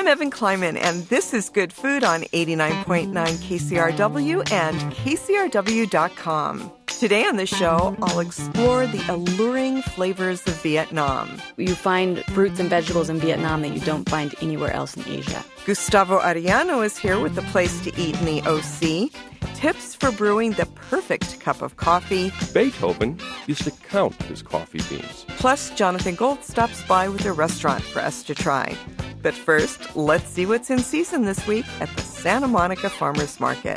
I'm Evan Kleiman, and this is Good Food on 89.9 KCRW and KCRW.com. Today on the show, I'll explore the alluring flavors of Vietnam. You find fruits and vegetables in Vietnam that you don't find anywhere else in Asia. Gustavo Arellano is here with a place to eat in the OC. Tips for brewing the perfect cup of coffee. Beethoven used to count his coffee beans. Plus, Jonathan Gold stops by with a restaurant for us to try. But first, let's see what's in season this week at the Santa Monica Farmers Market.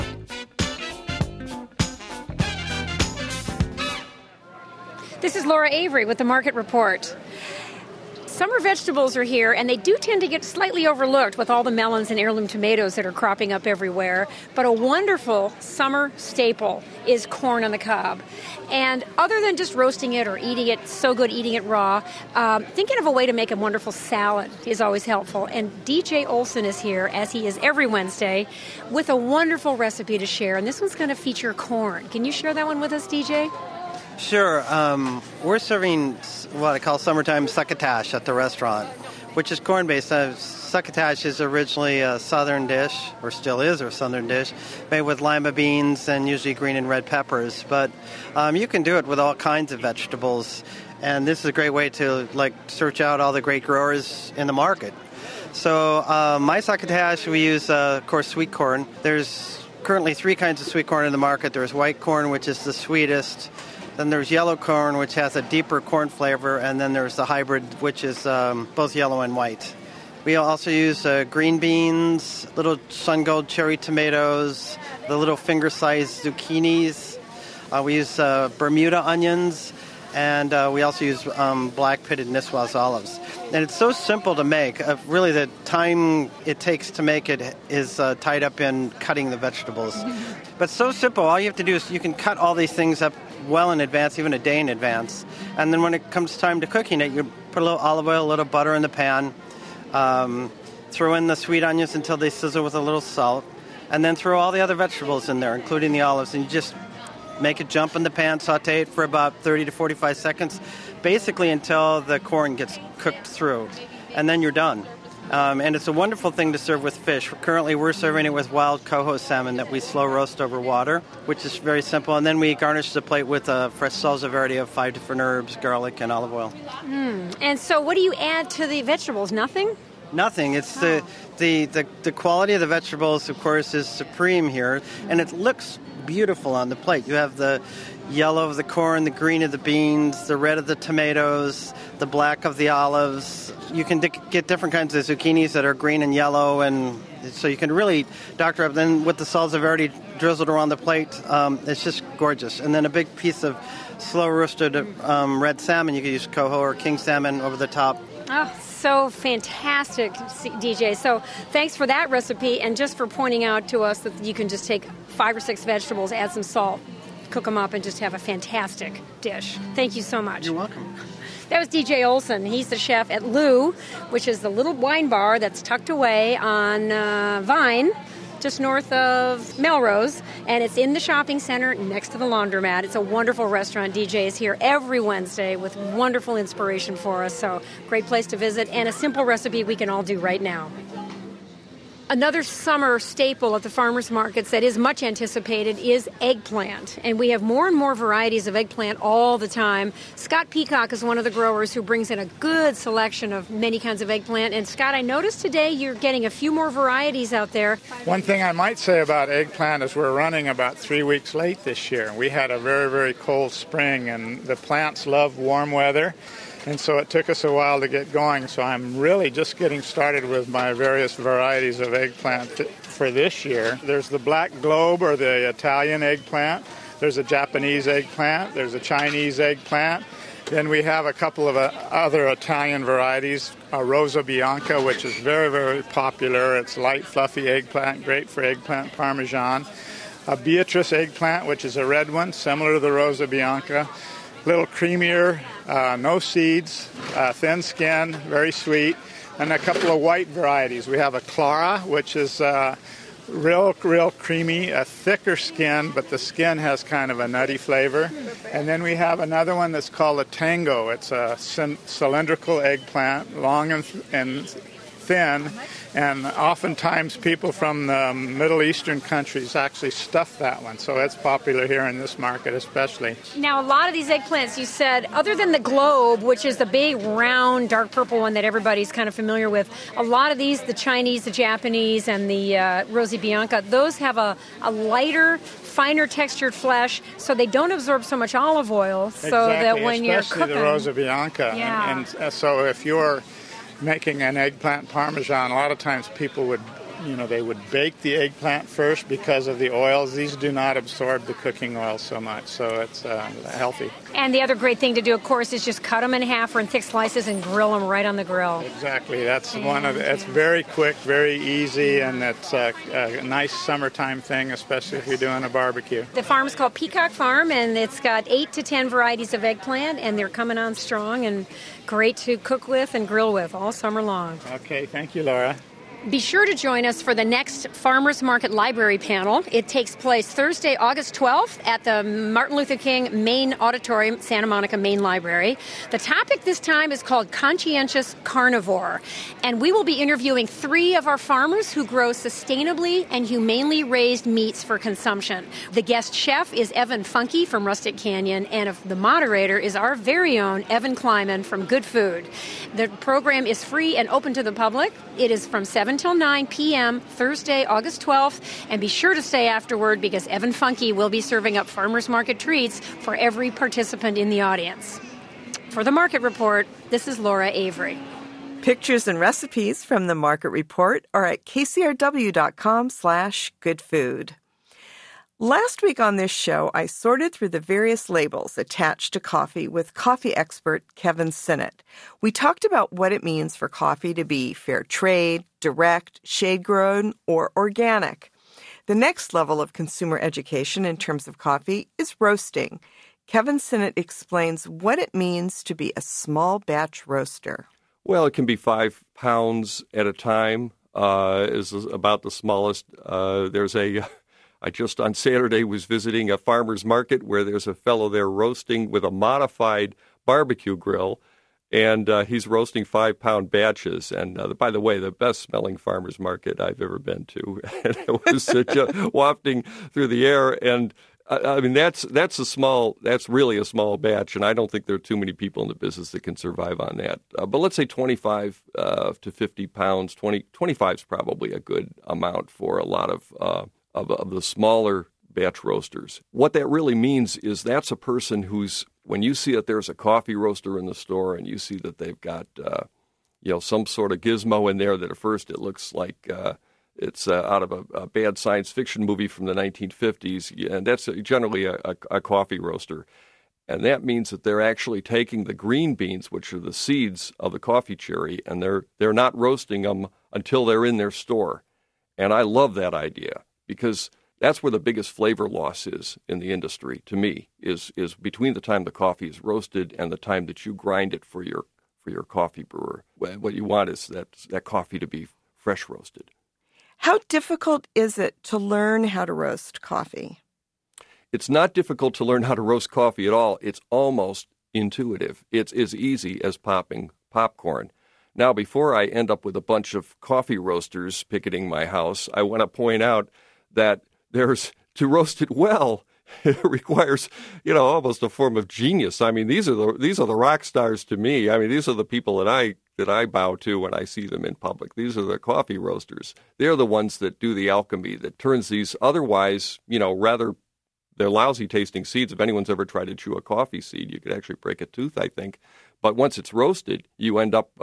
This is Laura Avery with the Market Report. Summer vegetables are here, and they do tend to get slightly overlooked with all the melons and heirloom tomatoes that are cropping up everywhere. But a wonderful summer staple is corn on the cob. And other than just roasting it or eating it, so good eating it raw, thinking of a way to make a wonderful salad is always helpful. And DJ Olson is here, as he is every Wednesday, with a wonderful recipe to share. And this one's going to feature corn. Can you share that one with us, DJ? Sure. We're serving what I call summertime succotash at the restaurant, which is corn-based. Succotash is originally a southern dish, or still is a southern dish, made with lima beans and usually green and red peppers. But you can do it with all kinds of vegetables, and this is a great way to search out all the great growers in the market. So my succotash, we use, of course, sweet corn. There's currently 3 kinds of sweet corn in the market. There's white corn, which is the sweetest. Then there's yellow corn, which has a deeper corn flavor, and then there's the hybrid, which is both yellow and white. We also use green beans, little sun gold cherry tomatoes, the little finger-sized zucchinis. We use Bermuda onions, and we also use black pitted Niswas olives. And it's so simple to make. Really, the time it takes to make it is tied up in cutting the vegetables. But so simple. All you have to do is you can cut all these things up well in advance, even a day in advance. And then when it comes time to cooking it, you put a little olive oil, a little butter in the pan, throw in the sweet onions until they sizzle with a little salt, and then throw all the other vegetables in there, including the olives, and you just make it jump in the pan, saute it for about 30 to 45 seconds, basically until the corn gets cooked through, and then you're done. And it's a wonderful thing to serve with fish. Currently, we're serving it with wild coho salmon that we slow roast over water, which is very simple. And then we garnish the plate with a fresh salsa verde of 5 different herbs, garlic, and olive oil. And so what do you add to the vegetables? Nothing? Nothing. It's the quality of the vegetables, of course, is supreme here. And it looks beautiful on the plate. You have the yellow of the corn, the green of the beans, the red of the tomatoes, the black of the olives. You can get different kinds of zucchinis that are green and yellow, and so you can really doctor up. Then with the salsa verde drizzled around the plate, it's just gorgeous. And then a big piece of slow roasted red salmon. You can use coho or king salmon over the top. Oh, so fantastic, DJ. So thanks for that recipe, and just for pointing out to us that you can just take 5 or 6 vegetables, add some salt, cook them up, and just have a fantastic dish. Thank you so much. You're welcome. That was DJ Olson. He's the chef at Lou, which is the little wine bar that's tucked away on Vine, just north of Melrose, and it's in the shopping center next to the laundromat. It's a wonderful restaurant. DJ is here every Wednesday with wonderful inspiration for us, so great place to visit, and a simple recipe we can all do right now. Another summer staple at the farmers markets that is much anticipated is eggplant. And we have more and more varieties of eggplant all the time. Scott Peacock is one of the growers who brings in a good selection of many kinds of eggplant. And Scott, I noticed today you're getting a few more varieties out there. One thing I might say about eggplant is we're running about 3 weeks late this year. We had a very, very cold spring, and the plants love warm weather. And so it took us a while to get going. So I'm really just getting started with my various varieties of eggplant for this year. There's the black globe, or the Italian eggplant. There's a Japanese eggplant. There's a Chinese eggplant. Then we have a couple of other Italian varieties, a Rosa Bianca, which is very, very popular. It's light, fluffy eggplant, great for eggplant parmesan. A Beatrice eggplant, which is a red one, similar to the Rosa Bianca. A little creamier, no seeds, thin skin, very sweet. And a couple of white varieties. We have a Clara, which is real creamy, a thicker skin, but the skin has kind of a nutty flavor. And then we have another one that's called a Tango. It's a cylindrical eggplant, long and thin, and oftentimes people from the Middle Eastern countries actually stuff that one, so it's popular here in this market especially. Now, a lot of these eggplants, you said, other than the globe, which is the big, round, dark purple one that everybody's kind of familiar with, a lot of these, the Chinese, the Japanese, and the Rosa Bianca, those have a lighter, finer textured flesh, so they don't absorb so much olive oil, so that when you're cooking... Especially the Rosa Bianca. Yeah. And so if you're making an eggplant parmesan, a lot of times people would, they would bake the eggplant first because of the oils. These do not absorb the cooking oil so much, so it's healthy. And the other great thing to do, of course, is just cut them in half or in thick slices and grill them right on the grill. Exactly. That's it's very quick, very easy, and it's a nice summertime thing, especially if you're doing a barbecue. The farm is called Peacock Farm, and it's got 8 to 10 varieties of eggplant, and they're coming on strong and great to cook with and grill with all summer long. Okay, thank you, Laura. Be sure to join us for the next Farmers Market Library panel. It takes place Thursday, August 12th at the Martin Luther King Main Auditorium, Santa Monica Main Library. The topic this time is called Conscientious Carnivore, and we will be interviewing 3 of our farmers who grow sustainably and humanely raised meats for consumption. The guest chef is Evan Funke from Rustic Canyon, and the moderator is our very own Evan Kleiman from Good Food. The program is free and open to the public. It is from 7 till 9 p.m. Thursday, August 12th, and be sure to stay afterward because Evan Funke will be serving up farmers market treats for every participant in the audience. For the Market Report, this is Laura Avery. Pictures and recipes from the Market Report are at kcrw.com/goodfood. Last week on this show, I sorted through the various labels attached to coffee with coffee expert Kevin Sinnott. We talked about what it means for coffee to be fair trade, direct, shade-grown, or organic. The next level of consumer education in terms of coffee is roasting. Kevin Sinnott explains what it means to be a small batch roaster. Well, it can be 5 pounds at a time, is about the smallest. I just on Saturday was visiting a farmer's market where there's a fellow there roasting with a modified barbecue grill, and he's roasting 5-pound batches. And by the way, the best-smelling farmer's market I've ever been to. And it was such a wafting through the air. And I mean, that's really a small batch, and I don't think there are too many people in the business that can survive on that. But let's say 25 to 50 pounds. 25 is probably a good amount for a lot of the smaller batch roasters. What that really means is that's a person who's, when you see that there's a coffee roaster in the store and you see that they've got, some sort of gizmo in there that at first it looks like it's out of a bad science fiction movie from the 1950s, and that's generally a coffee roaster. And that means that they're actually taking the green beans, which are the seeds of the coffee cherry, and they're not roasting them until they're in their store. And I love that idea, because that's where the biggest flavor loss is in the industry, to me, is between the time the coffee is roasted and the time that you grind it for your coffee brewer. What you want is that coffee to be fresh roasted. How difficult is it to learn how to roast coffee? It's not difficult to learn how to roast coffee at all. It's almost intuitive. It's as easy as popping popcorn. Now, before I end up with a bunch of coffee roasters picketing my house, I want to point out that to roast it well, it requires, almost a form of genius. I mean, these are the rock stars to me. I mean, these are the people that I bow to when I see them in public. These are the coffee roasters. They're the ones that do the alchemy that turns these otherwise, they're lousy tasting seeds. If anyone's ever tried to chew a coffee seed, you could actually break a tooth, I think. But once it's roasted, you end up,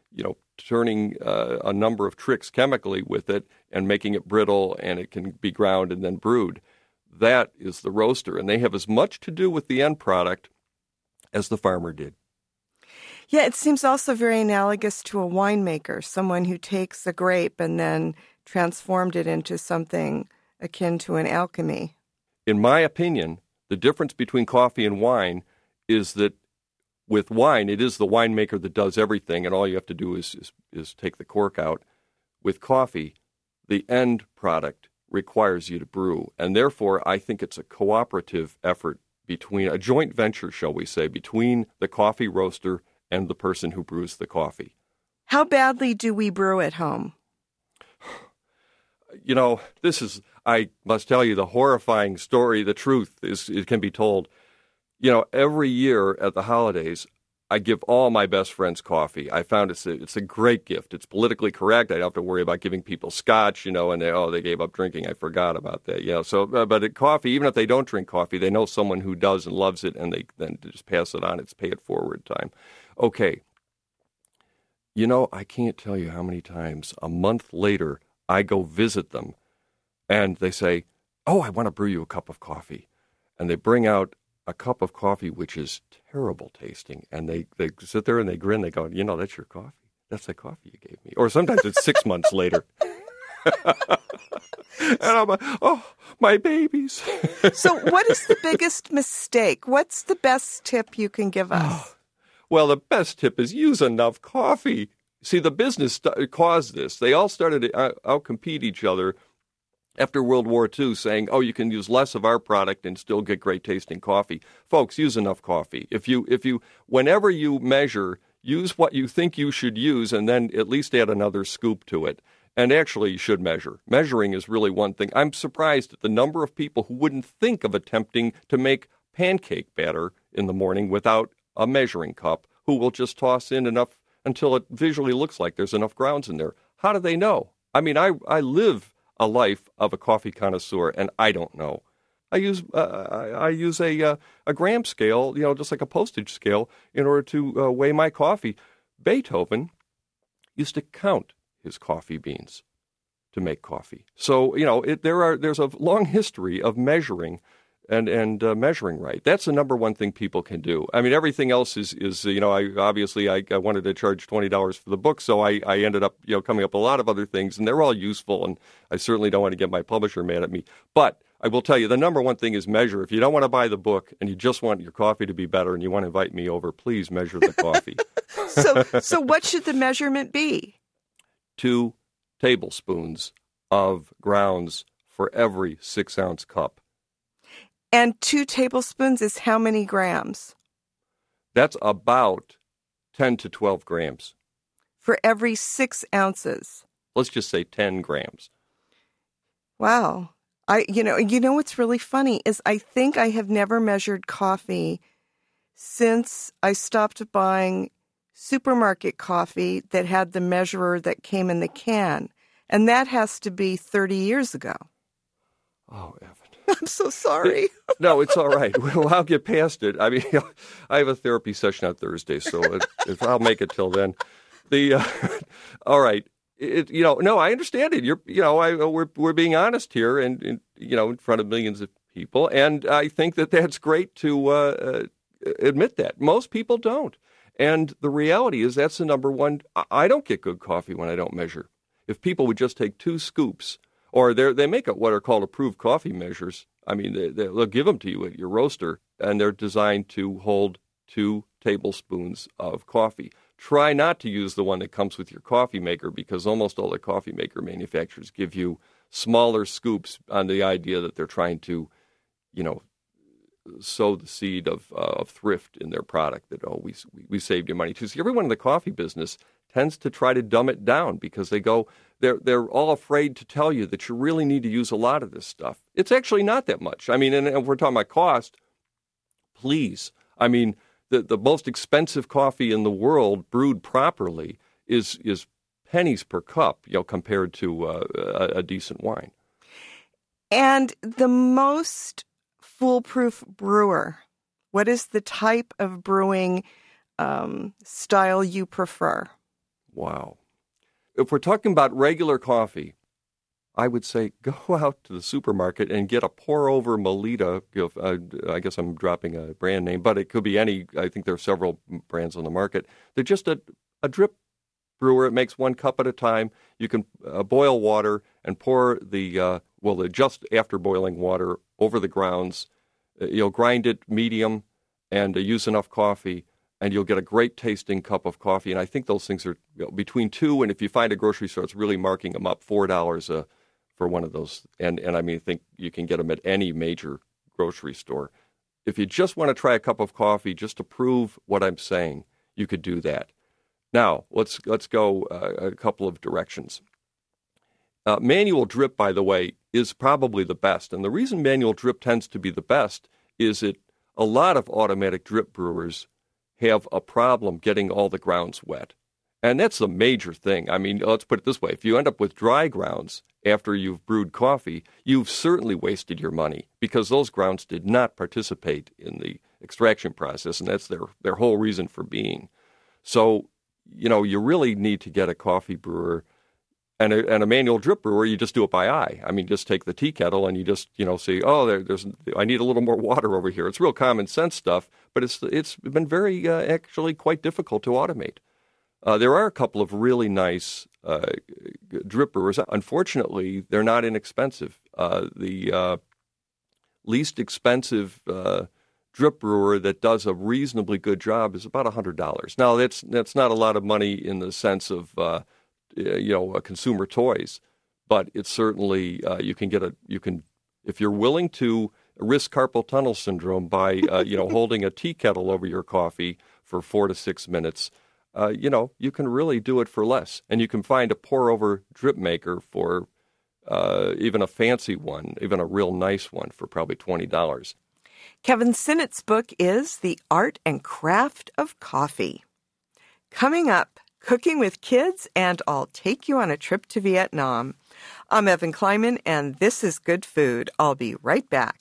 turning a number of tricks chemically with it and making it brittle, and it can be ground and then brewed. That is the roaster, and they have as much to do with the end product as the farmer did. Yeah, it seems also very analogous to a winemaker, someone who takes a grape and then transformed it into something akin to an alchemy. In my opinion, the difference between coffee and wine is that with wine, it is the winemaker that does everything, and all you have to do is take the cork out. With coffee, the end product requires you to brew, and therefore I think it's a cooperative effort between a joint venture, shall we say, between the coffee roaster and the person who brews the coffee. How badly do we brew at home? You know, this is, I must tell you, the horrifying story. The truth is, it can be told. You know, every year at the holidays, I give all my best friends coffee. I found it's a great gift. It's politically correct. I don't have to worry about giving people scotch, and they gave up drinking. I forgot about that. So, but at coffee, even if they don't drink coffee, they know someone who does and loves it, and they then just pass it on. It's pay it forward time. Okay. I can't tell you how many times a month later I go visit them, and they say, "Oh, I want to brew you a cup of coffee," and they bring out a cup of coffee which is terrible tasting, and they sit there and they grin. They go, "That's your coffee. That's the coffee you gave me." Or sometimes it's 6 months later. And I'm like, "Oh, my babies." So what is the biggest mistake? What's the best tip you can give us? Well, the best tip is use enough coffee. See, the business caused this. They all started to outcompete each other after World War II, saying, "Oh, you can use less of our product and still get great tasting coffee." Folks, use enough coffee. If you whenever you measure, use what you think you should use, and then at least add another scoop to it. And actually, you should measure. Measuring is really one thing. I'm surprised at the number of people who wouldn't think of attempting to make pancake batter in the morning without a measuring cup, who will just toss in enough until it visually looks like there's enough grounds in there. How do they know? I mean, I live a life of a coffee connoisseur, and I don't know. I use a gram scale, just like a postage scale, in order to weigh my coffee. Beethoven used to count his coffee beans to make coffee. So there's a long history of measuring and measuring right. That's the number one thing people can do. I mean, everything else is I wanted to charge $20 for the book, so I ended up coming up with a lot of other things, and they're all useful, and I certainly don't want to get my publisher mad at me. But I will tell you, the number one thing is measure. If you don't want to buy the book and you just want your coffee to be better and you want to invite me over, please measure the coffee. So what should the measurement be? 2 tablespoons of grounds for every 6-ounce cup. And 2 tablespoons is how many grams? That's about 10 to 12 grams. For every 6 ounces. Let's just say 10 grams. Wow. You know what's really funny is I think I have never measured coffee since I stopped buying supermarket coffee that had the measurer that came in the can. And that has to be 30 years ago. Oh, Evan. I'm so sorry. No, it's all right. Well, I'll get past it. I mean, I have a therapy session on Thursday, so if I'll make it till then. All right. No, I understand it. We're being honest here, and in front of millions of people, and I think that's great to admit that. Most people don't, and the reality is that's the number one. I don't get good coffee when I don't measure. If people would just take 2 scoops. Or they make what are called approved coffee measures. I mean, they'll give them to you at your roaster, and they're designed to hold 2 tablespoons of coffee. Try not to use the one that comes with your coffee maker, because almost all the coffee maker manufacturers give you smaller scoops on the idea that they're trying to, sow the seed of thrift in their product, that, we saved you money too. See, everyone in the coffee business tends to try to dumb it down because they're all afraid to tell you that you really need to use a lot of this stuff. It's actually not that much. I mean, and if we're talking about cost, please. I mean, the most expensive coffee in the world brewed properly is pennies per cup, compared to a decent wine. And the most foolproof brewer, what is the type of brewing style you prefer? Wow. If we're talking about regular coffee, I would say go out to the supermarket and get a pour-over Melita. I guess I'm dropping a brand name, but it could be any. I think there are several brands on the market. They're just a drip brewer. It makes 1 cup at a time. You can boil water and pour the just after boiling water over the grounds. You'll grind it medium and use enough coffee, and you'll get a great tasting cup of coffee. And I think those things are between $2, and if you find a grocery store, it's really marking them up, $4 for one of those. And I mean, I think you can get them at any major grocery store. If you just want to try a cup of coffee just to prove what I'm saying, you could do that. Now, let's go a couple of directions. Manual drip, by the way, is probably the best. And the reason manual drip tends to be the best is that a lot of automatic drip brewers have a problem getting all the grounds wet. And that's a major thing. I mean, let's put it this way. If you end up with dry grounds after you've brewed coffee, you've certainly wasted your money because those grounds did not participate in the extraction process, and that's their whole reason for being. So, you really need to get a coffee brewer and a manual drip brewer. You just do it by eye. I mean, just take the tea kettle and you just, say, I need a little more water over here. It's real common sense stuff, but it's been very, actually quite difficult to automate. There are a couple of really nice drip brewers. Unfortunately, they're not inexpensive. The least expensive drip brewer that does a reasonably good job is about $100. Now, that's not a lot of money in the sense of consumer toys, but it's certainly you can if you're willing to risk carpal tunnel syndrome by holding a tea kettle over your coffee for 4 to 6 minutes. You can really do it for less. And you can find a pour-over drip maker for even a fancy one, even a real nice one, for probably $20. Kevin Sinnott's book is The Art and Craft of Coffee. Coming up, cooking with kids, and I'll take you on a trip to Vietnam. I'm Evan Kleiman, and this is Good Food. I'll be right back.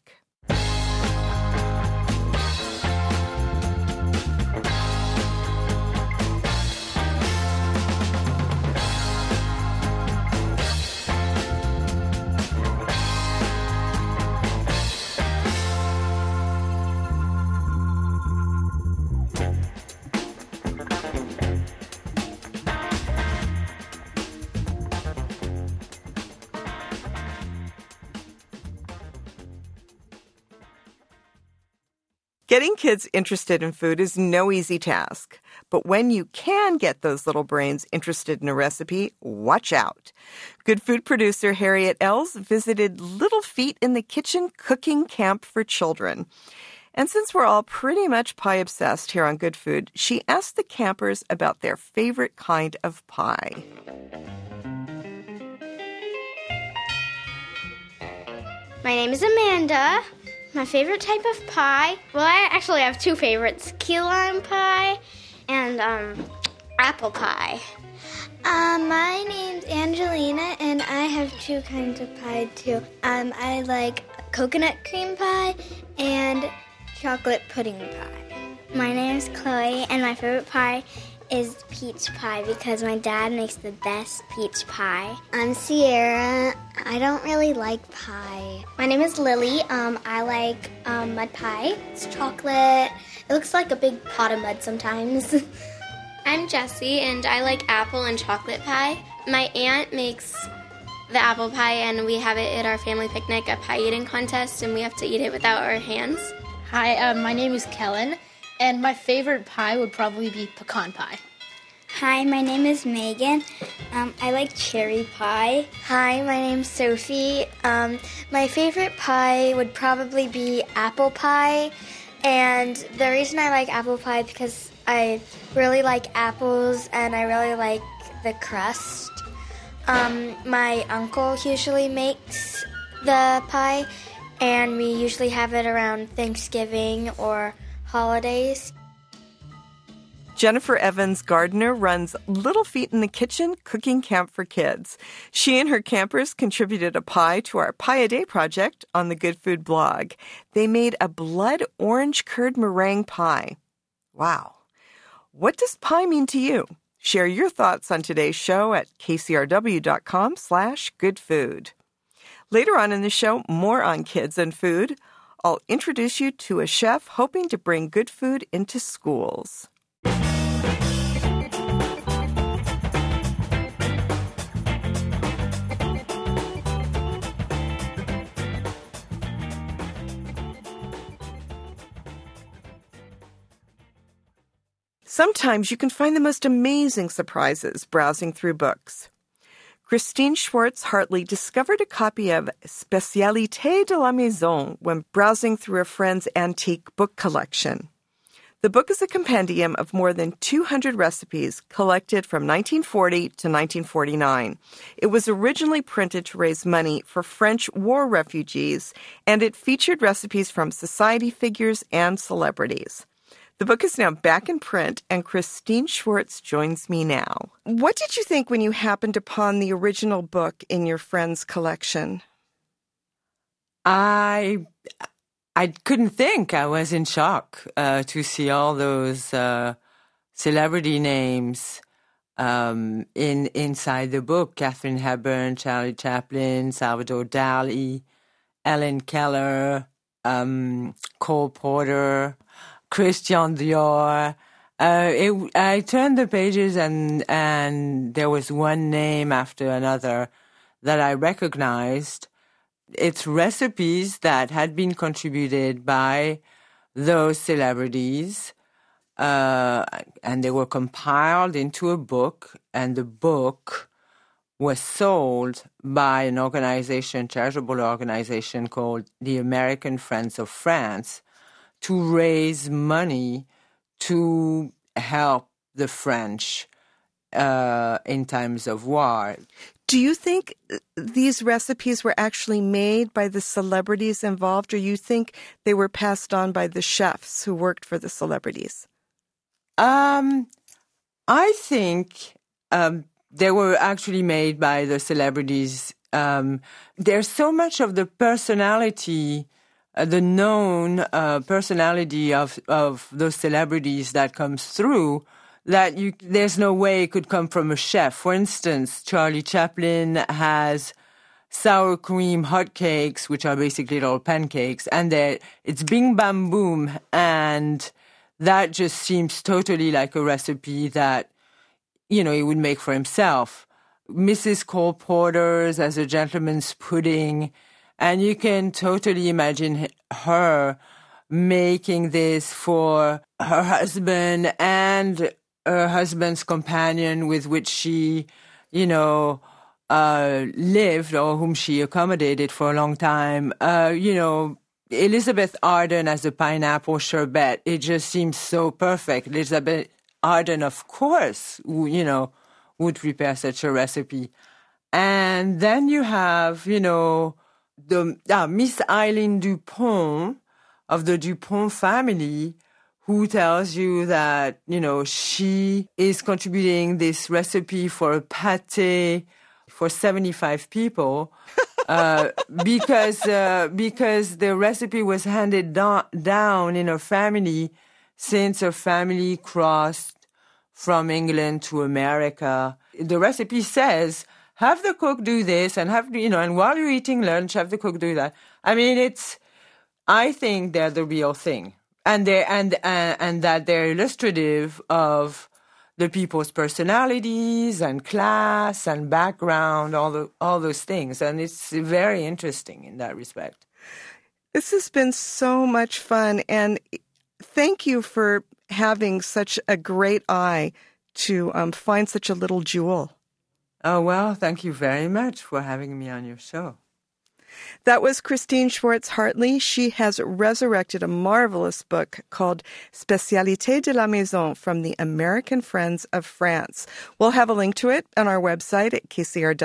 Getting kids interested in food is no easy task. But when you can get those little brains interested in a recipe, watch out. Good Food producer Harriet Els visited Little Feet in the Kitchen cooking camp for children. And since we're all pretty much pie-obsessed here on Good Food, she asked the campers about their favorite kind of pie. My name is Amanda. My favorite type of pie, well, I actually have two favorites, key lime pie and apple pie. My name's Angelina, and I have two kinds of pie, too. I like coconut cream pie and chocolate pudding pie. My name is Chloe, and my favorite pie is peach pie because my dad makes the best peach pie. I'm Sierra. I don't really like pie. My name is Lily. I like mud pie. It's chocolate. It looks like a big pot of mud sometimes. I'm Jessie, and I like apple and chocolate pie. My aunt makes the apple pie, and we have it at our family picnic, a pie eating contest, and we have to eat it without our hands. Hi, my name is Kellen. And my favorite pie would probably be pecan pie. Hi, my name is Megan. I like cherry pie. Hi, my name's Sophie. My favorite pie would probably be apple pie. And the reason I like apple pie because I really like apples and I really like the crust. My uncle usually makes the pie, and we usually have it around Thanksgiving or holidays. Jennifer Evans Gardner runs Little Feet in the Kitchen cooking camp for kids. She and her campers contributed a pie to our Pie a Day project on the Good Food blog. They made a blood orange curd meringue pie. Wow. What does pie mean to you? Share your thoughts on today's show at kcrw.com/goodfood. Later on in the show, more on kids and food. I'll introduce you to a chef hoping to bring good food into schools. Sometimes you can find the most amazing surprises browsing through books. Christine Schwartz-Hartley discovered a copy of Spécialité de la Maison when browsing through a friend's antique book collection. The book is a compendium of more than 200 recipes collected from 1940 to 1949. It was originally printed to raise money for French war refugees, and it featured recipes from society figures and celebrities. The book is now back in print, and Christine Schwartz joins me now. What did you think when you happened upon the original book in your friend's collection? I couldn't think. I was in shock to see all those celebrity names inside the book. Katharine Hepburn, Charlie Chaplin, Salvador Dali, Ellen Keller, Cole Porter, Christian Dior. I turned the pages and there was one name after another that I recognized. It's recipes that had been contributed by those celebrities, and they were compiled into a book, and the book was sold by an organization, charitable organization called the American Friends of France, to raise money to help the French in times of war. Do you think these recipes were actually made by the celebrities involved, or you think they were passed on by the chefs who worked for the celebrities? I think they were actually made by the celebrities. There's so much of the personality, the known personality of those celebrities that comes through, that there's no way it could come from a chef. For instance, Charlie Chaplin has sour cream hotcakes, which are basically little pancakes, and it's bing, bam, boom, and that just seems totally like a recipe that, he would make for himself. Mrs. Cole Porter's as a gentleman's pudding, and you can totally imagine her making this for her husband and her husband's companion with which she, lived or whom she accommodated for a long time. Elizabeth Arden as a pineapple sherbet, it just seems so perfect. Elizabeth Arden, of course, would prepare such a recipe. And then you have, Miss Eileen Dupont of the Dupont family, who tells you that, she is contributing this recipe for a pâté for 75 people because the recipe was handed down in her family since her family crossed from England to America. The recipe says, have the cook do this and and while you're eating lunch, have the cook do that. I mean, I think they're the real thing. And that they're illustrative of the people's personalities and class and background, all those things, and it's very interesting in that respect. This has been so much fun, and thank you for having such a great eye to find such a little jewel. Oh well, thank you very much for having me on your show. That was Christine Schwartz Hartley. She has resurrected a marvelous book called Spécialités de la Maison from the American Friends of France. We'll have a link to it on our website at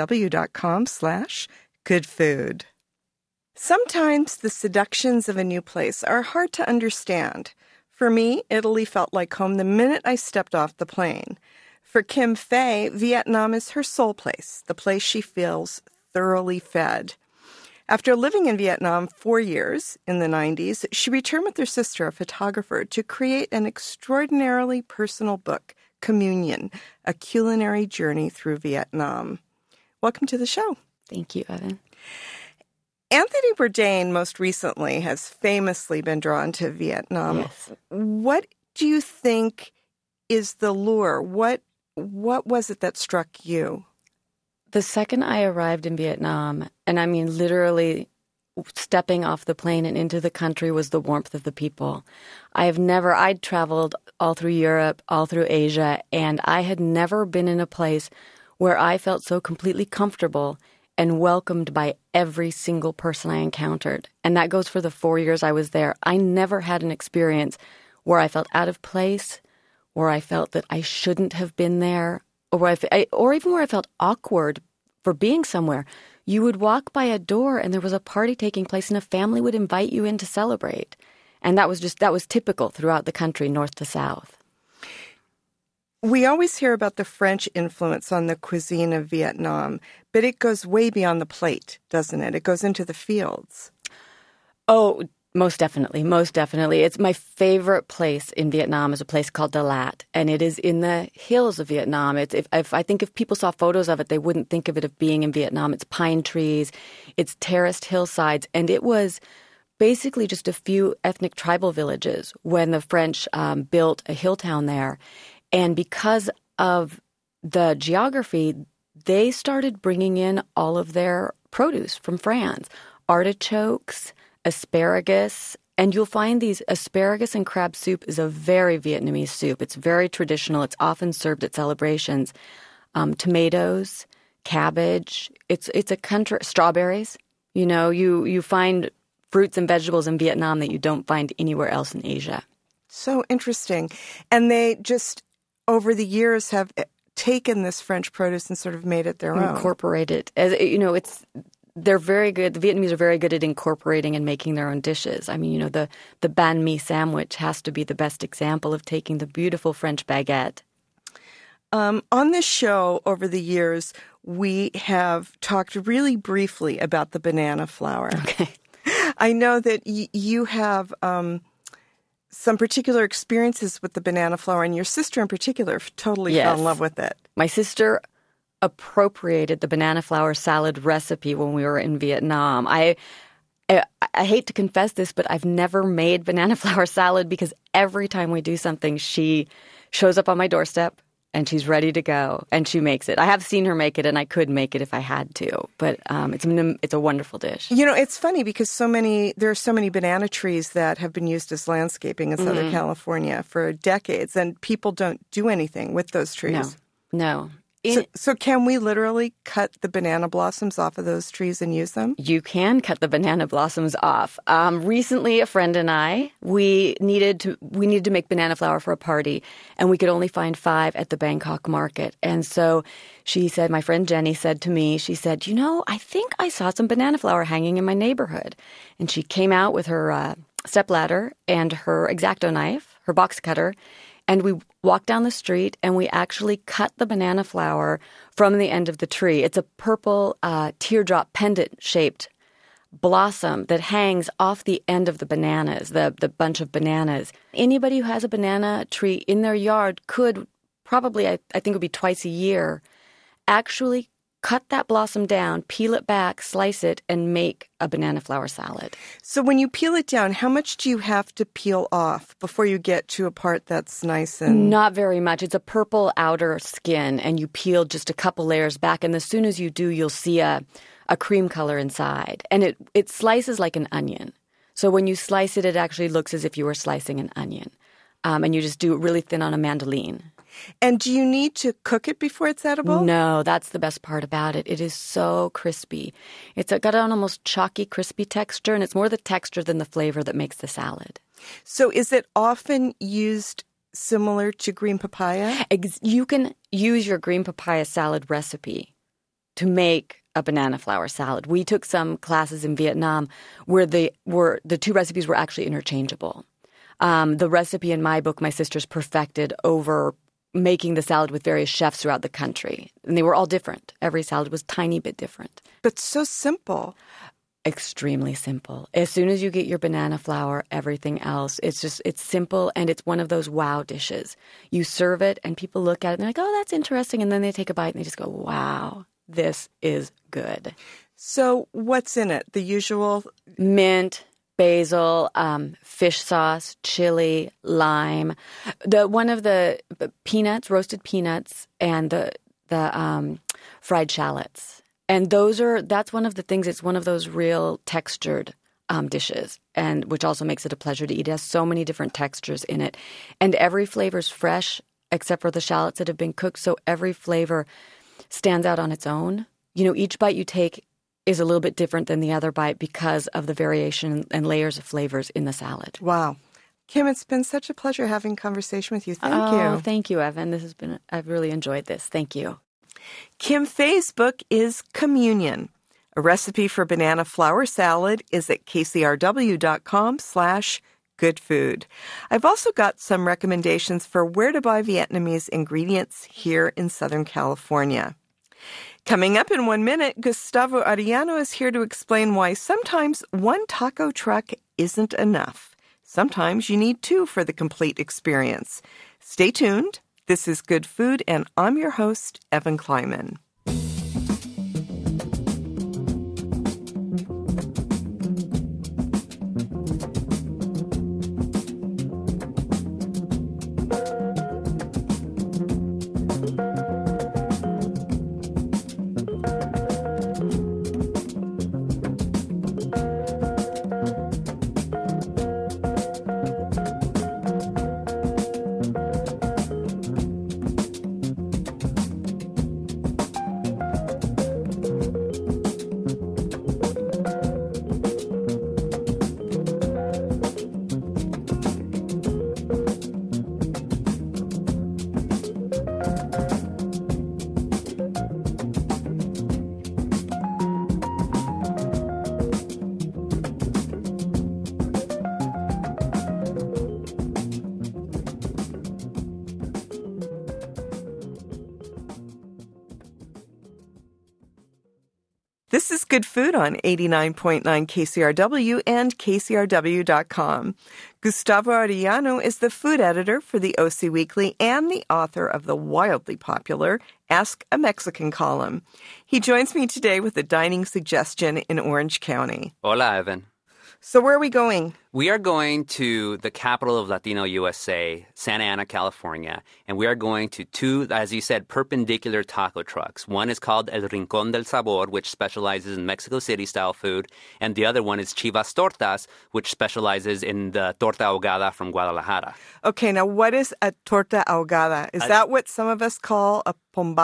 kcrw.com/goodfood. Sometimes the seductions of a new place are hard to understand. For me, Italy felt like home the minute I stepped off the plane. For Kim Fay, Vietnam is her soul place, the place she feels thoroughly fed. After living in Vietnam 4 years in the 90s, she returned with her sister, a photographer, to create an extraordinarily personal book, Communion, A Culinary Journey Through Vietnam. Welcome to the show. Thank you, Evan. Anthony Bourdain, most recently, has famously been drawn to Vietnam. Yes. What do you think is the lure? What was it that struck you? The second I arrived in Vietnam, and I mean literally stepping off the plane and into the country, was the warmth of the people. I'd traveled all through Europe, all through Asia, and I had never been in a place where I felt so completely comfortable and welcomed by every single person I encountered. And that goes for the 4 years I was there. I never had an experience where I felt out of place, where I felt that I shouldn't have been there, or even where I felt awkward for being somewhere. You would walk by a door and there was a party taking place and a family would invite you in to celebrate. And that was typical throughout the country, north to south. We always hear about the French influence on the cuisine of Vietnam, but it goes way beyond the plate, doesn't it? It goes into the fields. Oh, most definitely, most definitely. It's my favorite place in Vietnam is a place called Da Lat, and it is in the hills of Vietnam. I think if people saw photos of it, they wouldn't think of it as being in Vietnam. It's pine trees, it's terraced hillsides, and it was basically just a few ethnic tribal villages when the French built a hill town there. And because of the geography, they started bringing in all of their produce from France, artichokes, asparagus, and you'll find these asparagus and crab soup is a very Vietnamese soup. It's very traditional. It's often served at celebrations. Tomatoes, cabbage. It's a country. Strawberries. You know, you find fruits and vegetables in Vietnam that you don't find anywhere else in Asia. So interesting. And they just, over the years, have taken this French produce and sort of made it their own. Incorporated. As you know, they're very good. The Vietnamese are very good at incorporating and making their own dishes. I mean, you know, the banh mi sandwich has to be the best example of taking the beautiful French baguette. On this show over the years, we have talked really briefly about the banana flower. Okay. I know that you have some particular experiences with the banana flower, and your sister in particular totally fell in love with it. My sister appropriated the banana flower salad recipe when we were in Vietnam. I hate to confess this, but I've never made banana flower salad because every time we do something, she shows up on my doorstep and she's ready to go and she makes it. I have seen her make it and I could make it if I had to, but it's a wonderful dish. You know, it's funny because there are so many banana trees that have been used as landscaping in Southern California for decades, and people don't do anything with those trees. No. So can we literally cut the banana blossoms off of those trees and use them? You can cut the banana blossoms off. Recently, a friend and I, we needed to make banana flower for a party, and we could only find 5 at the Bangkok market. And so she said, my friend Jenny said to me, she said, you know, I think I saw some banana flower hanging in my neighborhood. And she came out with her stepladder and her X-Acto knife, her box cutter, and we walked down the street and we actually cut the banana flower from the end of the tree. It's a purple teardrop pendant-shaped blossom that hangs off the end of the bananas, the bunch of bananas. Anybody who has a banana tree in their yard could probably, I think it would be twice a year, actually cut that blossom down, peel it back, slice it, and make a banana flower salad. So when you peel it down, how much do you have to peel off before you get to a part that's nice and... Not very much. It's a purple outer skin, and you peel just a couple layers back, and as soon as you do, you'll see a cream color inside. And it slices like an onion. So when you slice it, it actually looks as if you were slicing an onion. And you just do it really thin on a mandoline. And do you need to cook it before it's edible? No, that's the best part about it. It is so crispy. It's got an almost chalky, crispy texture, and it's more the texture than the flavor that makes the salad. So is it often used similar to green papaya? You can use your green papaya salad recipe to make a banana flower salad. We took some classes in Vietnam where the 2 recipes were actually interchangeable. The recipe in my book, my sisters perfected over making the salad with various chefs throughout the country. And they were all different. Every salad was a tiny bit different. But so simple. Extremely simple. As soon as you get your banana flour, everything else, it's simple, and it's one of those wow dishes. You serve it and people look at it and they're like, oh, that's interesting. And then they take a bite and they just go, wow, this is good. So what's in it? The usual? Mint, basil, fish sauce, chili, lime. One of the peanuts, roasted peanuts, and the fried shallots. And that's one of the things. It's one of those real textured dishes, and which also makes it a pleasure to eat. It has so many different textures in it, and every flavor's fresh except for the shallots that have been cooked. So every flavor stands out on its own. You know, each bite you take is a little bit different than the other bite because of the variation and layers of flavors in the salad. Wow. Kim, it's been such a pleasure having a conversation with you. Thank you. Thank you, Evan. I've really enjoyed this. Thank you. Kim Fay's book is Communion. A recipe for banana flour salad is at kcrw.com/goodfood. I've also got some recommendations for where to buy Vietnamese ingredients here in Southern California. Coming up in 1 minute, Gustavo Arellano is here to explain why sometimes one taco truck isn't enough. Sometimes you need two for the complete experience. Stay tuned. This is Good Food, and I'm your host, Evan Kleiman. This is Good Food on 89.9 KCRW and KCRW.com. Gustavo Arellano is the food editor for the OC Weekly and the author of the wildly popular Ask a Mexican column. He joins me today with a dining suggestion in Orange County. Hola, Evan. So where are we going? We are going to the capital of Latino USA, Santa Ana, California, and we are going to two, as you said, perpendicular taco trucks. One is called El Rincón del Sabor, which specializes in Mexico City-style food, and the other one is Chivas Tortas, which specializes in the torta ahogada from Guadalajara. Okay, now what is a torta ahogada? Is that what some of us call a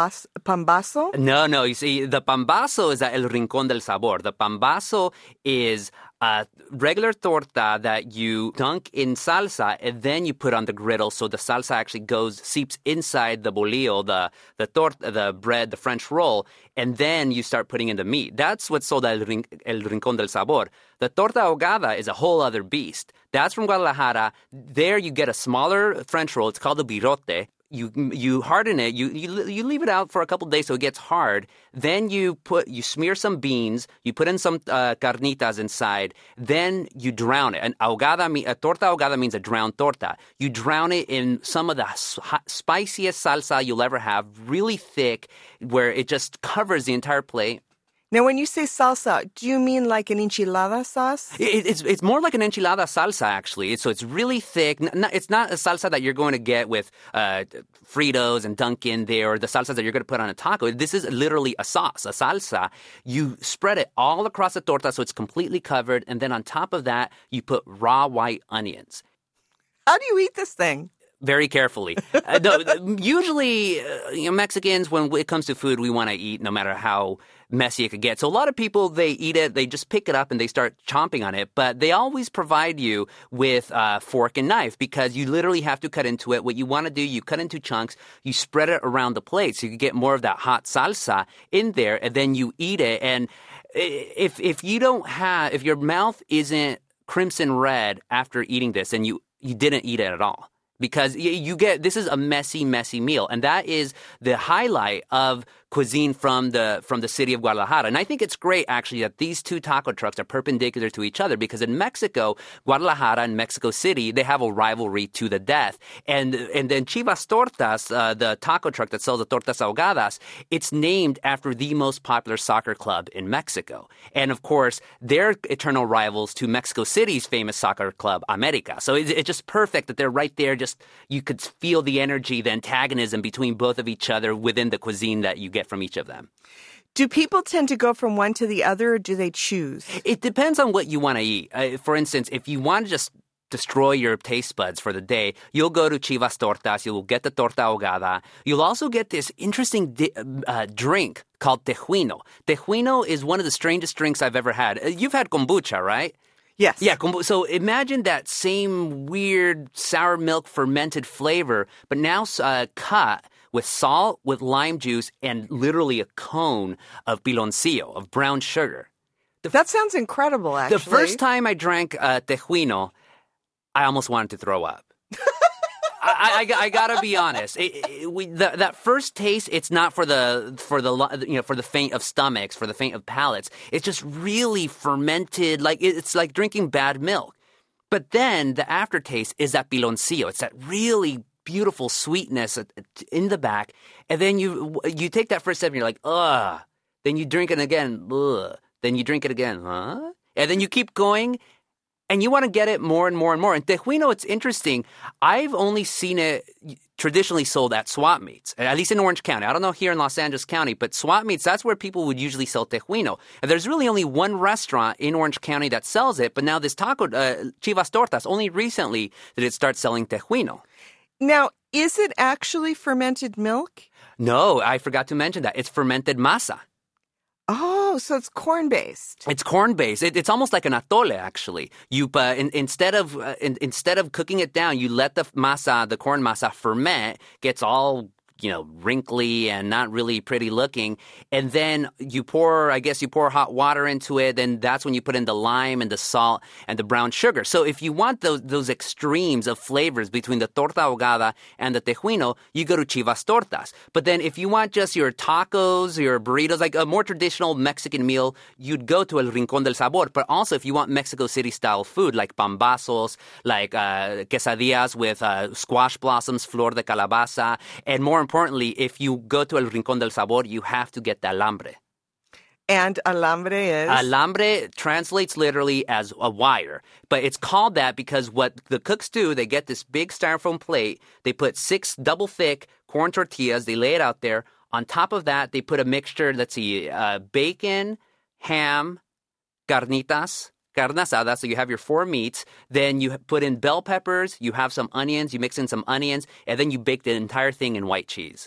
pambazo? No. You see, the pambazo is El Rincón del Sabor. The pambazo is a regular torta that you dunk in salsa and then you put on the griddle so the salsa actually seeps inside the bolillo, the torta, the bread, the French roll, and then you start putting in the meat. That's what's sold at El Rincón del Sabor. The torta ahogada is a whole other beast. That's from Guadalajara. There you get a smaller French roll. It's called a birote. You harden it. You leave it out for a couple of days so it gets hard. Then you smear some beans. You put in some carnitas inside. Then you drown it. A torta ahogada means a drowned torta. You drown it in some of the spiciest salsa you'll ever have, really thick, where it just covers the entire plate. Now, when you say salsa, do you mean like an enchilada sauce? It's more like an enchilada salsa, actually. So it's really thick. It's not a salsa that you're going to get with Fritos and Dunkin' there, or the salsas that you're going to put on a taco. This is literally a sauce, a salsa. You spread it all across the torta so it's completely covered, and then on top of that, you put raw white onions. How do you eat this thing? Very carefully. Usually, Mexicans, when it comes to food, we want to eat no matter how messy it could get. So a lot of people, they eat it, they just pick it up and they start chomping on it. But they always provide you with a fork and knife because you literally have to cut into it. What you want to do, you cut into chunks, you spread it around the plate so you can get more of that hot salsa in there, and then you eat it. And if your mouth isn't crimson red after eating this, and you didn't eat it at all. Because this is a messy, messy meal. And that is the highlight of cuisine from the city of Guadalajara. And I think it's great, actually, that these two taco trucks are perpendicular to each other because in Mexico, Guadalajara and Mexico City, they have a rivalry to the death. And then Chivas Tortas, the taco truck that sells the tortas ahogadas, it's named after the most popular soccer club in Mexico. And, of course, they're eternal rivals to Mexico City's famous soccer club, America. So it's just perfect that they're right there. You could feel the energy, the antagonism between both of each other within the cuisine that you get from each of them. Do people tend to go from one to the other, or do they choose? It depends on what you want to eat. For instance, if you want to just destroy your taste buds for the day, you'll go to Chivas Tortas. You'll get the torta ahogada. You'll also get this interesting drink called tejuino. Tejuino is one of the strangest drinks I've ever had. You've had kombucha, right? Yes. Yeah, so imagine that same weird sour milk fermented flavor, but now cut with salt, with lime juice, and literally a cone of piloncillo, of brown sugar. That sounds incredible, actually. The first time I drank tejuino, I almost wanted to throw up. I gotta be honest. That first taste, it's not for the faint of stomachs, for the faint of palates. It's just really fermented, like it's like drinking bad milk. But then the aftertaste is that piloncillo. It's that really beautiful sweetness in the back, and then you take that first sip and you're like, ugh. Then you drink it again, ugh. Then you drink it again, huh? And then you keep going. And you want to get it more and more and more. And tejuino, it's interesting. I've only seen it traditionally sold at swap meets, at least in Orange County. I don't know here in Los Angeles County, but swap meets, that's where people would usually sell tejuino. And there's really only one restaurant in Orange County that sells it. But now this taco, Chivas Tortas, only recently did it start selling tejuino. Now, is it actually fermented milk? No, I forgot to mention that. It's fermented masa. Oh, so it's corn-based. It's corn-based. It's almost like an atole, actually. You instead of cooking it down, you let the masa, the corn masa, ferment. Gets all wrinkly and not really pretty looking. And then you pour hot water into it. Then that's when you put in the lime and the salt and the brown sugar. So if you want those extremes of flavors between the torta ahogada and the tejuino, you go to Chivas Tortas. But then if you want just your tacos, your burritos, like a more traditional Mexican meal, you'd go to El Rincón del Sabor. But also if you want Mexico City style food like pambazos, like quesadillas with squash blossoms, flor de calabaza, and more importantly, if you go to El Rincón del Sabor, you have to get the alambre. And alambre is? Alambre translates literally as a wire. But it's called that because what the cooks do, they get this big styrofoam plate. They put 6 double thick corn tortillas. They lay it out there. On top of that, they put a mixture, bacon, ham, carnitas, carne asada, so you have your 4 meats. Then you put in bell peppers, you have some onions, you mix in some onions, and then you bake the entire thing in white cheese.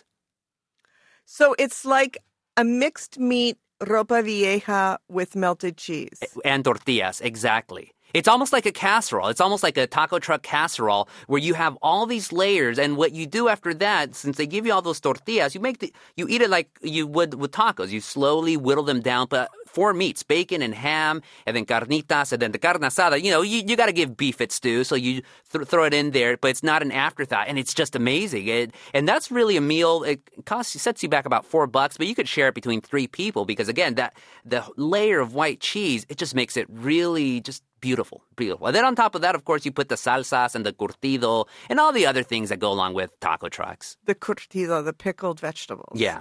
So it's like a mixed meat ropa vieja with melted cheese. And tortillas, exactly. It's almost like a casserole. It's almost like a taco truck casserole where you have all these layers. And what you do after that, since they give you all those tortillas, you eat it like you would with tacos. You slowly whittle them down. But 4 meats, bacon and ham, and then carnitas, and then the carne asada. You got to give beef its due, so you throw it in there. But it's not an afterthought, and it's just amazing. And that's really a meal. It sets you back about $4, but you could share it between 3 people because again, the layer of white cheese, it just makes it really just beautiful. And then on top of that, of course, you put the salsas and the curtido and all the other things that go along with taco trucks. The curtido, the pickled vegetables. Yeah.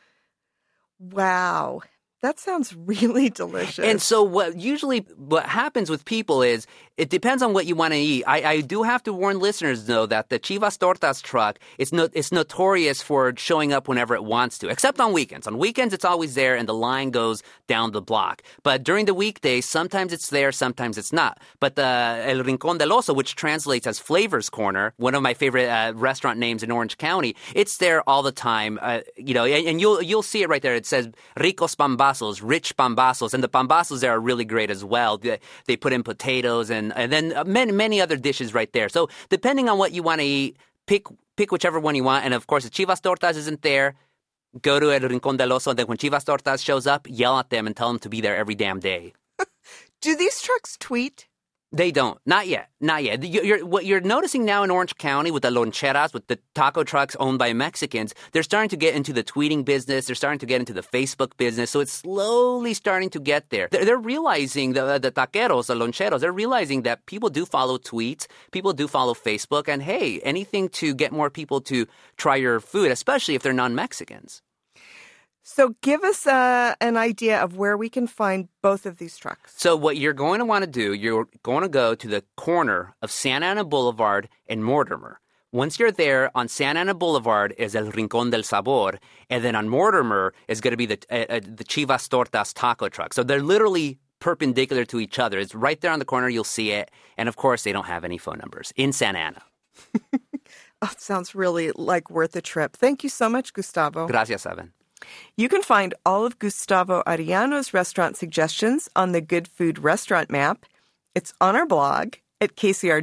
Wow. That sounds really delicious. And so what happens with people is it depends on what you want to eat. I do have to warn listeners, though, that the Chivas Tortas truck is notorious for showing up whenever it wants to, except on weekends. On weekends, it's always there, and the line goes down the block. But during the weekdays, sometimes it's there, sometimes it's not. But the El Rincón del Oso, which translates as Flavors Corner, one of my favorite restaurant names in Orange County, it's there all the time. And you'll see it right there. It says Ricos Pambazos. Rich pambazos, and the pambazos there are really great as well. They put in potatoes and then many other dishes right there. So depending on what you want to eat, pick whichever one you want. And of course, if Chivas Tortas isn't there, go to El Rincón del Oso. And then when Chivas Tortas shows up, yell at them and tell them to be there every damn day. Do these trucks tweet? They don't. Not yet. What you're noticing now in Orange County with the loncheras, with the taco trucks owned by Mexicans, they're starting to get into the tweeting business. They're starting to get into the Facebook business. So it's slowly starting to get there. They're realizing, the taqueros, the loncheros, they're realizing that people do follow tweets. People do follow Facebook. And hey, anything to get more people to try your food, especially if they're non-Mexicans. So give us an idea of where we can find both of these trucks. So what you're going to want to do, you're going to go to the corner of Santa Ana Boulevard and Mortimer. Once you're there, on Santa Ana Boulevard is El Rincón del Sabor, and then on Mortimer is going to be the Chivas Tortas taco truck. So they're literally perpendicular to each other. It's right there on the corner. You'll see it. And of course, they don't have any phone numbers in Santa Ana. Oh, it sounds really like worth a trip. Thank you so much, Gustavo. Gracias, Evan. You can find all of Gustavo Arellano's restaurant suggestions on the Good Food Restaurant map. It's on our blog at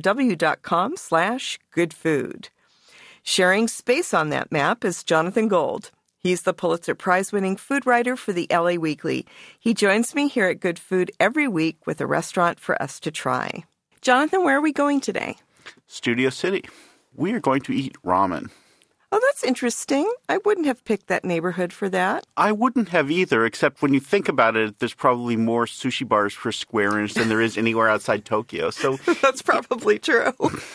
kcrw.com/goodfood. Sharing space on that map is Jonathan Gold. He's the Pulitzer Prize-winning food writer for the LA Weekly. He joins me here at Good Food every week with a restaurant for us to try. Jonathan, where are we going today? Studio City. We are going to eat ramen. Oh, that's interesting. I wouldn't have picked that neighborhood for that. I wouldn't have either, except when you think about it, there's probably more sushi bars per square inch than there is anywhere outside Tokyo. So that's probably true.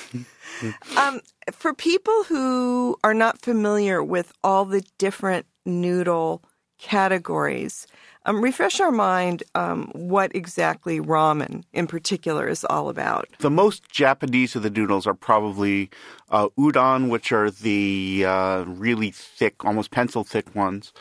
For people who are not familiar with all the different noodle categories, refresh our mind what exactly ramen in particular is all about. The most Japanese of the noodles are probably udon, which are the really thick, almost pencil-thick ones,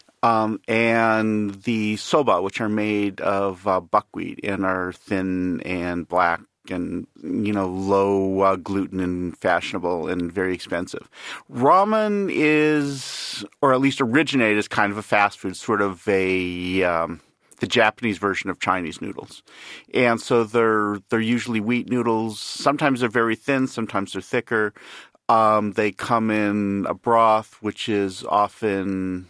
and the soba, which are made of buckwheat and are thin and black and, low gluten and fashionable and very expensive. Ramen is, or at least originated as kind of a fast food, sort of the Japanese version of Chinese noodles. And so they're usually wheat noodles. Sometimes they're very thin, sometimes they're thicker. They come in a broth, which is often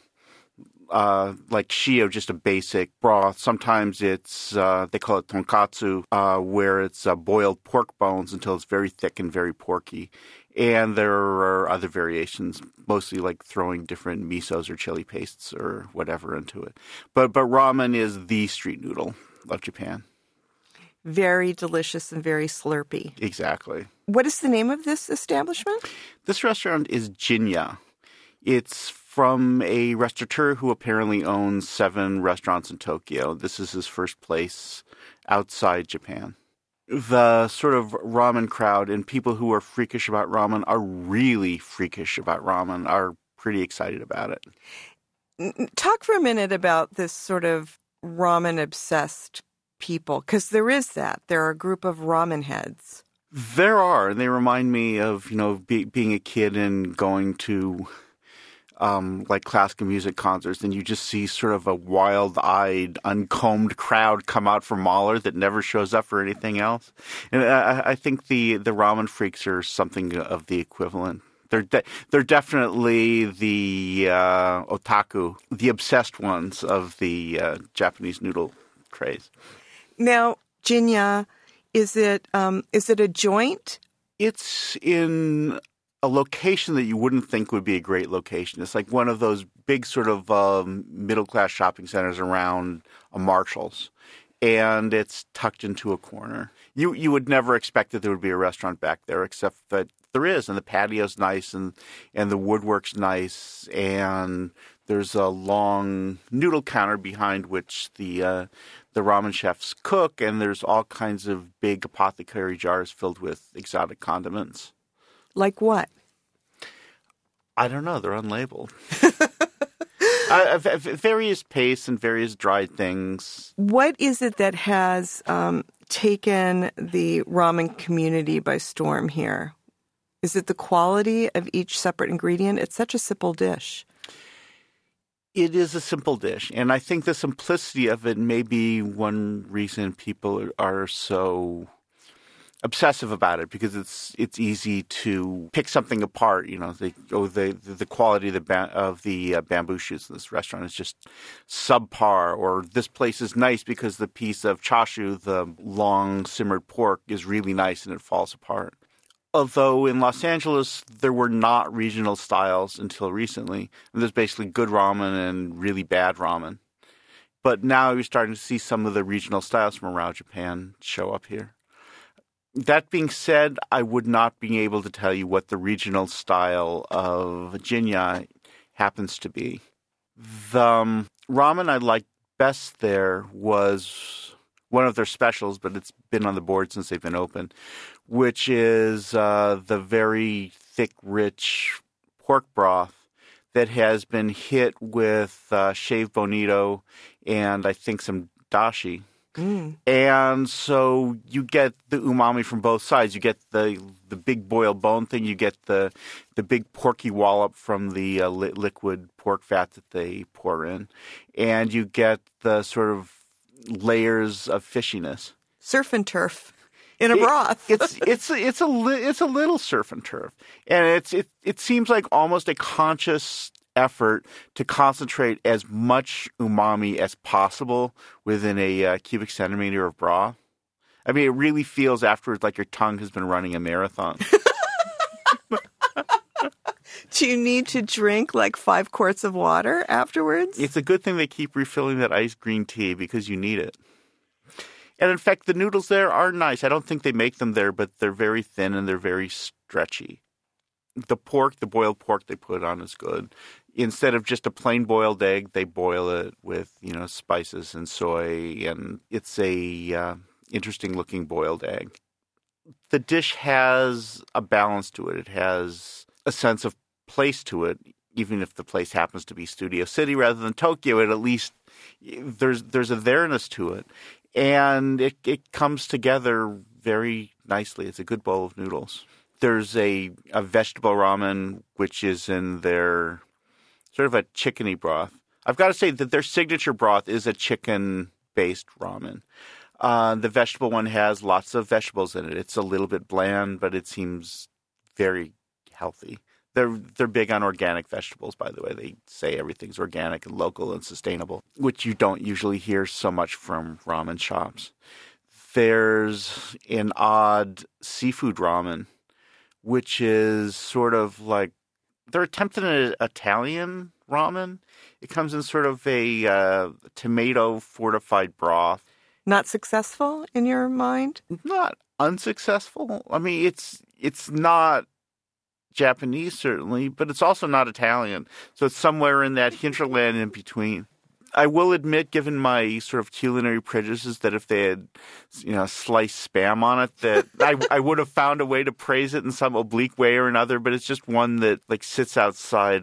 like shio, just a basic broth. Sometimes it's, they call it tonkatsu, where it's boiled pork bones until it's very thick and very porky. And there are other variations, mostly like throwing different misos or chili pastes or whatever into it. But ramen is the street noodle of Japan. Very delicious and very slurpy. Exactly. What is the name of this establishment? This restaurant is Jinya. It's from a restaurateur who apparently owns 7 restaurants in Tokyo. This is his first place outside Japan. The sort of ramen crowd and people who are freakish about ramen are really freakish about ramen, are pretty excited about it. Talk for a minute about this sort of ramen-obsessed people, because there is that. There are a group of ramen heads. There are, and they remind me of, being a kid and going to like classical music concerts, and you just see sort of a wild-eyed, uncombed crowd come out for Mahler that never shows up for anything else. And I think the ramen freaks are something of the equivalent. They're definitely the otaku, the obsessed ones of the Japanese noodle craze. Now, Jinya, is it a joint? It's in a location that you wouldn't think would be a great location. It's like one of those big sort of middle-class shopping centers around a Marshall's, and it's tucked into a corner. You would never expect that there would be a restaurant back there, except that there is, and the patio's nice, and the woodwork's nice, and there's a long noodle counter behind which the ramen chefs cook, and there's all kinds of big apothecary jars filled with exotic condiments. Like what? I don't know. They're unlabeled. Various pastes and various dried things. What is it that has taken the ramen community by storm here? Is it the quality of each separate ingredient? It's such a simple dish. It is a simple dish, and I think the simplicity of it may be one reason people are so obsessive about it, because it's easy to pick something apart. The quality of the bamboo shoots in this restaurant is just subpar, or this place is nice because the piece of chashu, the long simmered pork, is really nice and it falls apart. Although in Los Angeles, there were not regional styles until recently. And there's basically good ramen and really bad ramen. But now you're starting to see some of the regional styles from around Japan show up here. That being said, I would not be able to tell you what the regional style of Jinya happens to be. The ramen I liked best there was one of their specials, but it's been on the board since they've been open, which is the very thick, rich pork broth that has been hit with shaved bonito and I think some dashi. Mm. And so you get the umami from both sides. You get the big boiled bone thing. You get the big porky wallop from the liquid pork fat that they pour in. And you get the sort of layers of fishiness. Surf and turf. in a broth. It's a little surf and turf, and it seems like almost a conscious effort to concentrate as much umami as possible within a cubic centimeter of broth. I mean, it really feels afterwards like your tongue has been running a marathon. Do you need to drink like 5 quarts of water afterwards? It's a good thing they keep refilling that iced green tea because you need it. And in fact, the noodles there are nice. I don't think they make them there, but they're very thin and they're very stretchy. The boiled pork they put on is good. Instead of just a plain boiled egg, they boil it with, spices and soy, and it's a interesting looking boiled egg. The dish has a balance to it. It has a sense of place to it, even if the place happens to be Studio City rather than Tokyo. At least there's a there-ness to it, and it comes together very nicely. It's a good bowl of noodles. There's a vegetable ramen, which is in their sort of a chickeny broth. I've got to say that their signature broth is a chicken-based ramen. The vegetable one has lots of vegetables in it. It's a little bit bland, but it seems very healthy. They're big on organic vegetables, by the way. They say everything's organic and local and sustainable, which you don't usually hear so much from ramen shops. There's an odd seafood ramen, which is sort of like they're attempting an Italian ramen. It comes in sort of a tomato fortified broth. Not successful in your mind? Not unsuccessful. I mean, it's not Japanese, certainly, but it's also not Italian. So it's somewhere in that hinterland in between. I will admit, given my sort of culinary prejudices, that if they had, sliced Spam on it, that I would have found a way to praise it in some oblique way or another. But it's just one that sits outside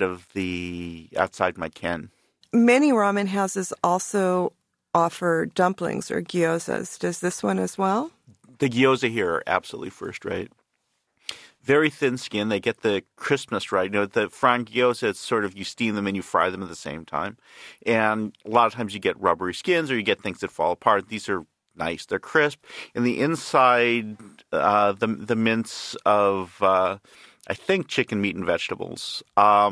my ken. Many ramen houses also offer dumplings or gyozas. Does this one as well? The gyoza here are absolutely first rate. Very thin skin. They get the crispness right. The fried gyoza, it's sort of you steam them and you fry them at the same time. And a lot of times you get rubbery skins or you get things that fall apart. These are nice. They're crisp. And the inside, the mince of, I think, chicken, meat, and vegetables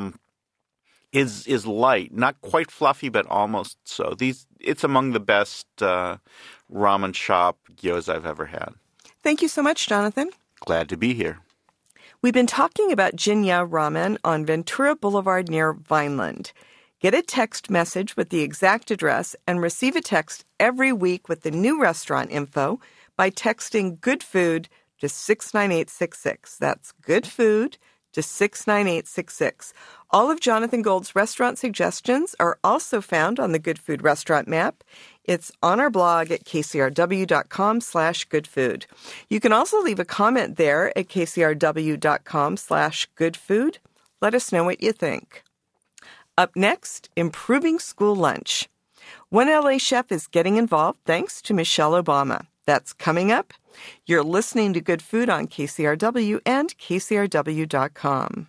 is light. Not quite fluffy, but almost so. It's among the best ramen shop gyoza I've ever had. Thank you so much, Jonathan. Glad to be here. We've been talking about Jinya Ramen on Ventura Boulevard near Vineland. Get a text message with the exact address and receive a text every week with the new restaurant info by texting Good Food to 69866. That's Good Food to 69866. All of Jonathan Gold's restaurant suggestions are also found on the Good Food restaurant map. It's on our blog at kcrw.com/goodfood. You can also leave a comment there at kcrw.com/goodfood. Let us know what you think. Up next, improving school lunch. One LA chef is getting involved thanks to Michelle Obama. That's coming up. You're listening to Good Food on KCRW and kcrw.com.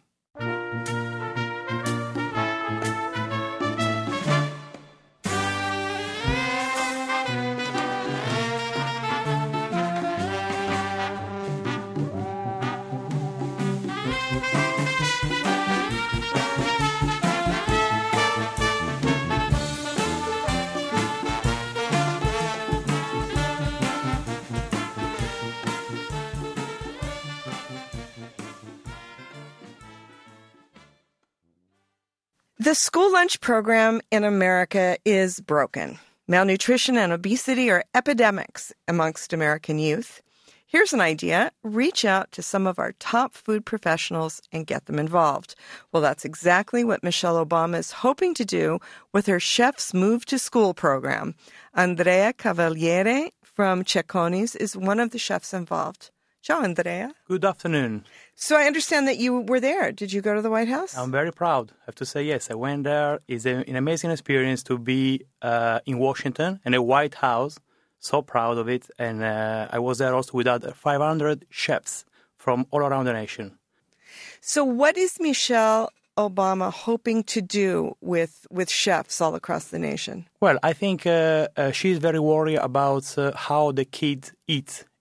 The school lunch program in America is broken. Malnutrition and obesity are epidemics amongst American youth. Here's an idea. Reach out to some of our top food professionals and get them involved. Well, that's exactly what Michelle Obama is hoping to do with her Chef's Move to School program. Andrea Cavaliere from Cecconi's is one of the chefs involved. Ciao, Andrea. Good afternoon. So I understand that you were there. Did you go to the White House? I'm very proud. I have to say yes. I went there. It's an amazing experience to be in Washington in the White House. So proud of it. And I was there also with other 500 chefs from all around the nation. So what is Michelle Obama hoping to do with chefs all across the nation? Well, I think she's very worried about how the kids eat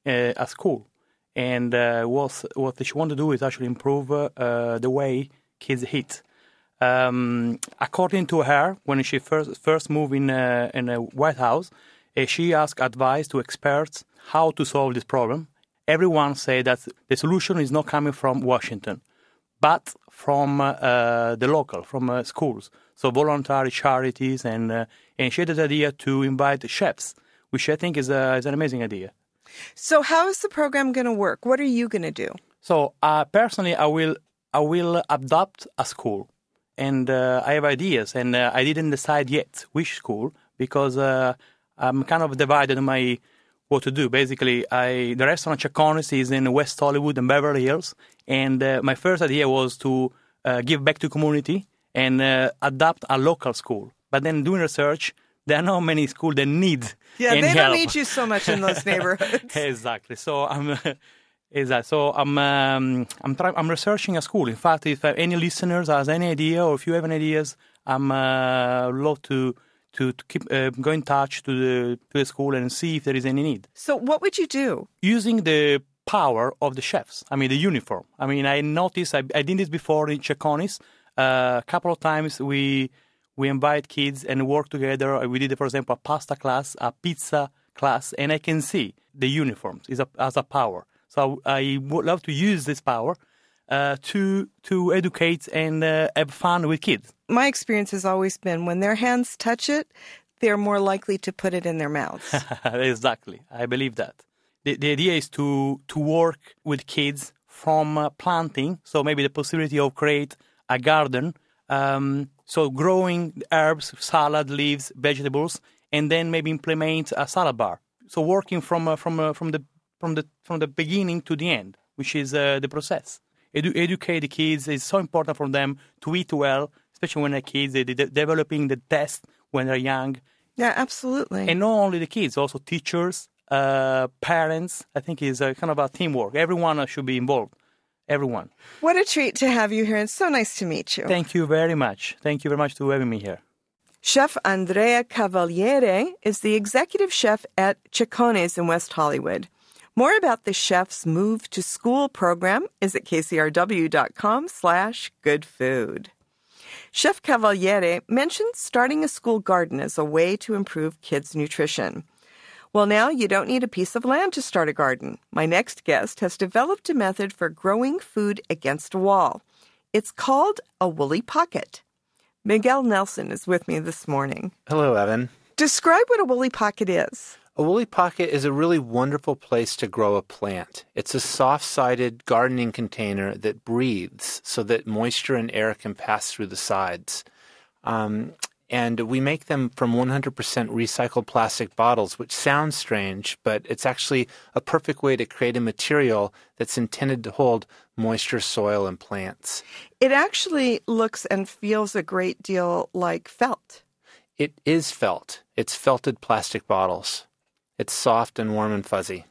a school. And what she wanted to do is actually improve the way kids eat. According to her, when she first moved in the White House, she asked advice to experts how to solve this problem. Everyone said that the solution is not coming from Washington, but from the local, from schools. So voluntary charities, and she had the idea to invite chefs, which I think is an amazing idea. So how is the program going to work? What are you going to do? So personally, I will adopt a school, and I have ideas, and I didn't decide yet which school because I'm kind of divided on what to do. Basically, the restaurant Cecconi's is in West Hollywood and Beverly Hills, and my first idea was to give back to community and adopt a local school. But then doing research, there are not many schools that need any they help. don't need you so much in those neighborhoods. Exactly. So I'm researching a school. In fact, if any listeners has any idea, or if you have any ideas, I'm love to keep go in touch to the school and see if there is any need. So what would you do? Using the power of the chefs. I mean, the uniform. I mean, I noticed I did this before in Cecconi's. A couple of times we invite kids and work together. We did, for example, a pasta class, a pizza class, and I can see the uniforms as a power. So I would love to use this power to educate and have fun with kids. My experience has always been when their hands touch it, they're more likely to put it in their mouths. Exactly. I believe that. The idea is to work with kids from planting, so maybe the possibility of create a garden, so growing herbs, salad, leaves, vegetables, and then maybe implement a salad bar. So working from the beginning to the end, which is the process. Educate the kids is so important for them to eat well, especially when they're kids. They're developing the taste when they're young. Yeah, absolutely. And not only the kids, also teachers, parents. I think it's kind of a teamwork. Everyone should be involved. Everyone. What a treat to have you here. It's so nice to meet you. Thank you very much. Thank you very much for having me here. Chef Andrea Cavaliere is the executive chef at Cecconi's in West Hollywood. More about the chef's Move to School program is at kcrw.com/goodfood. Chef Cavaliere mentioned starting a school garden as a way to improve kids' nutrition. Well, now you don't need a piece of land to start a garden. My next guest has developed a method for growing food against a wall. It's called a woolly pocket. Miguel Nelson is with me this morning. Hello, Evan. Describe what a woolly pocket is. A woolly pocket is a really wonderful place to grow a plant. It's a soft-sided gardening container that breathes so that moisture and air can pass through the sides. And we make them from 100% recycled plastic bottles, which sounds strange, but it's actually a perfect way to create a material that's intended to hold moisture, soil, and plants. It actually looks and feels a great deal like felt. It is felt. It's felted plastic bottles. It's soft and warm and fuzzy.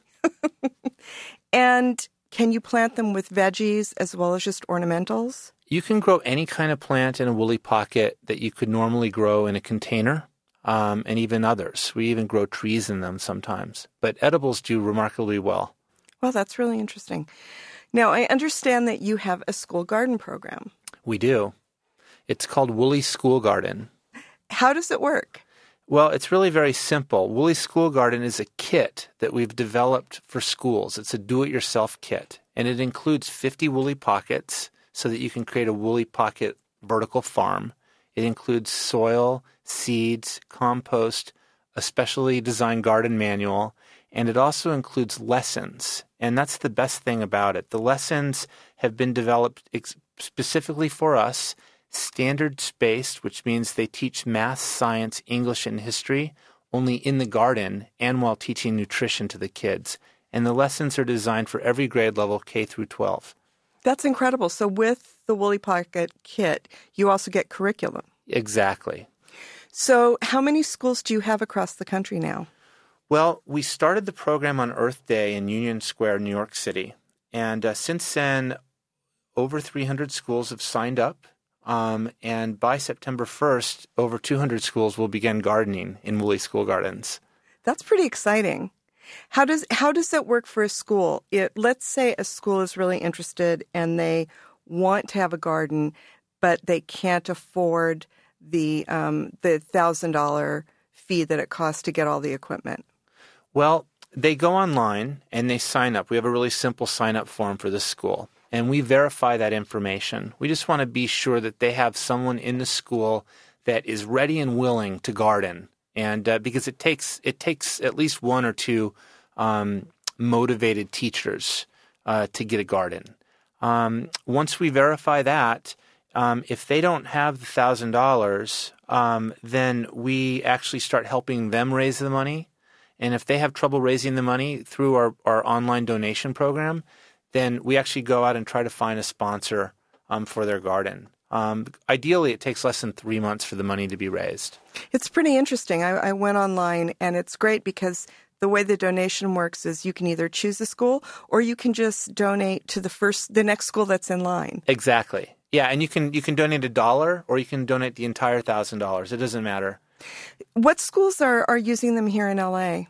And can you plant them with veggies as well as just ornamentals? You can grow any kind of plant in a woolly pocket that you could normally grow in a container, and even others. We even grow trees in them sometimes. But edibles do remarkably well. Well, that's really interesting. Now, I understand that you have a school garden program. We do. It's called Woolly School Garden. How does it work? Well, it's really very simple. Woolly School Garden is a kit that we've developed for schools. It's a do-it-yourself kit, and it includes 50 woolly pockets so that you can create a woolly pocket vertical farm. It includes soil, seeds, compost, a specially designed garden manual, and it also includes lessons. And that's the best thing about it. The lessons have been developed specifically for us, standard-spaced, which means they teach math, science, English, and history only in the garden and while teaching nutrition to the kids. And the lessons are designed for every grade level, K through 12. That's incredible. So with the Woolly Pocket kit, you also get curriculum. Exactly. So how many schools do you have across the country now? Well, we started the program on Earth Day in Union Square, New York City. And since then, over 300 schools have signed up. And by September 1st, over 200 schools will begin gardening in Woolly School Gardens. That's pretty exciting. How does that work for a school? Let's say a school is really interested and they want to have a garden, but they can't afford the $1,000 fee that it costs to get all the equipment. Well, they go online and they sign up. We have a really simple sign-up form for this school, and we verify that information. We just want to be sure that they have someone in the school that is ready and willing to garden, and because it takes at least one or two motivated teachers to get a garden. Once we verify that, if they don't have the $1,000, then we actually start helping them raise the money. And if they have trouble raising the money through our online donation program, then we actually go out and try to find a sponsor for their garden. Ideally, it takes less than 3 months for the money to be raised. It's pretty interesting. I went online, and it's great because the way the donation works is you can either choose a school or you can just donate to the next school that's in line. Exactly. Yeah, and you can donate $1 or you can donate the entire $1,000. It doesn't matter. What schools are using them here in LA?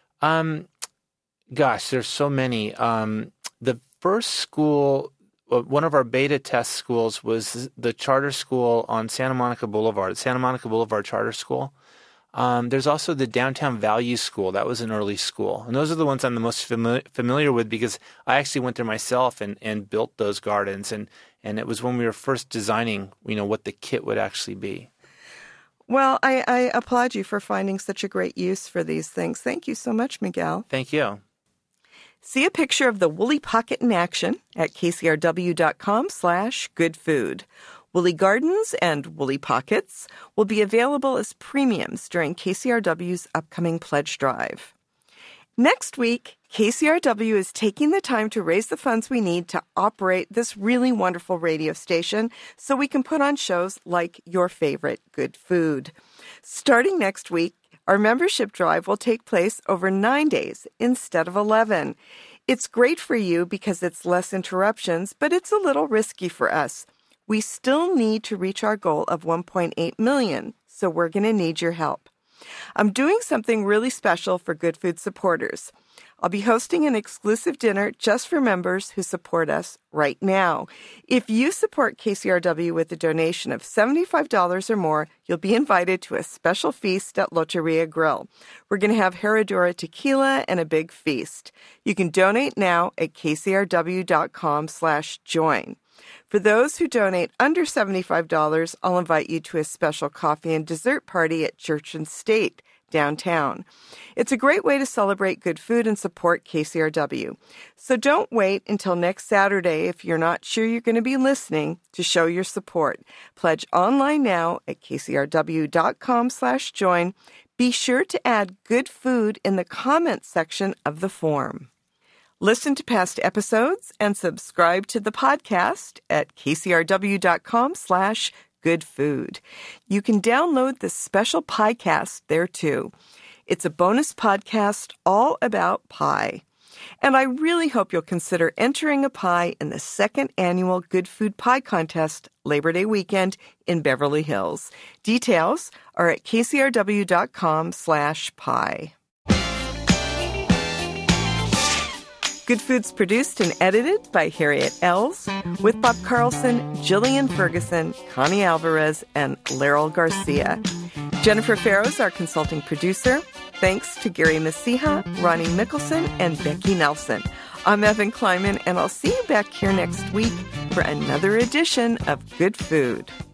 Gosh, there's so many. The first school, one of our beta test schools was the charter school on Santa Monica Boulevard Charter School. There's also the Downtown Value School. That was an early school. And those are the ones I'm the most familiar with because I actually went there myself and built those gardens. And it was when we were first designing, what the kit would actually be. Well, I applaud you for finding such a great use for these things. Thank you so much, Miguel. Thank you. See a picture of the Woolly Pocket in action at kcrw.com/goodfood. Woolly Gardens and Woolly Pockets will be available as premiums during KCRW's upcoming pledge drive. Next week, KCRW is taking the time to raise the funds we need to operate this really wonderful radio station so we can put on shows like your favorite Good Food. Starting next week, our membership drive will take place over 9 days instead of 11. It's great for you because it's less interruptions, but it's a little risky for us. We still need to reach our goal of 1.8 million, so we're going to need your help. I'm doing something really special for Good Food supporters. I'll be hosting an exclusive dinner just for members who support us right now. If you support KCRW with a donation of $75 or more, you'll be invited to a special feast at Loteria Grill. We're going to have Herradura tequila and a big feast. You can donate now at kcrw.com/join. For those who donate under $75, I'll invite you to a special coffee and dessert party at Church and State downtown. It's a great way to celebrate Good Food and support KCRW. So don't wait until next Saturday if you're not sure you're going to be listening to show your support. Pledge online now at kcrw.com/join. Be sure to add Good Food in the comments section of the form. Listen to past episodes and subscribe to the podcast at kcrw.com/goodfood. You can download the special piecast there too. It's a bonus podcast all about pie. And I really hope you'll consider entering a pie in the second annual Good Food Pie Contest Labor Day weekend in Beverly Hills. Details are at kcrw.com/pie. Good Food's produced and edited by Harriet Els, with Bob Carlson, Jillian Ferguson, Connie Alvarez, and Laryl Garcia. Jennifer Farrow's our consulting producer. Thanks to Gary Messija, Ronnie Mickelson, and Becky Nelson. I'm Evan Kleiman, and I'll see you back here next week for another edition of Good Food.